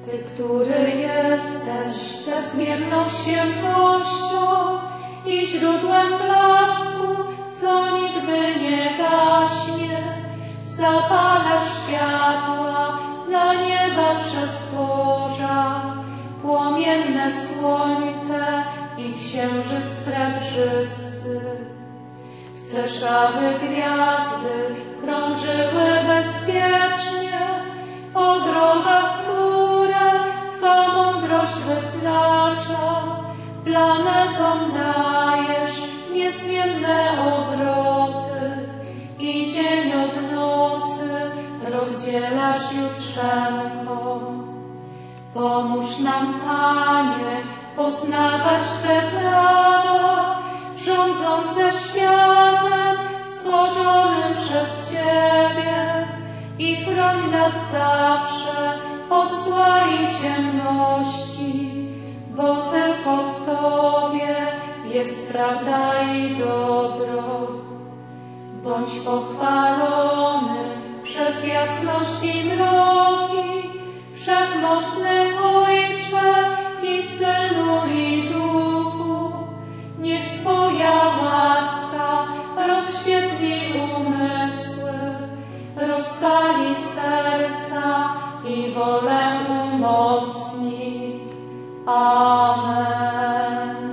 Ty, który jesteś bezmienną świętością i źródłem blasku, co nigdy nie gaśnie, zapalasz światła na nieba przestworza, płomienne słońce i księżyc srebrzysty. Chcesz, aby gwiazdy krążyły bezpiecznie po drogach, które Twa mądrość wyznacza. Planetom dajesz niezmienne obroty i dzień od nocy rozdzielasz jutrzenką. Pomóż nam, Panie, poznawać te prawa, rządzące światem stworzonym przez Ciebie, i chroń nas zawsze od zła i ciemności, bo tylko w Tobie jest prawda i dobro. Bądź pochwalony przez jasność i mroki, wszechmocny Ojcze i Synu i Duchu. Niech Twoja łaska rozświetli umysły, rozpali serca i wolę umocni. Amen.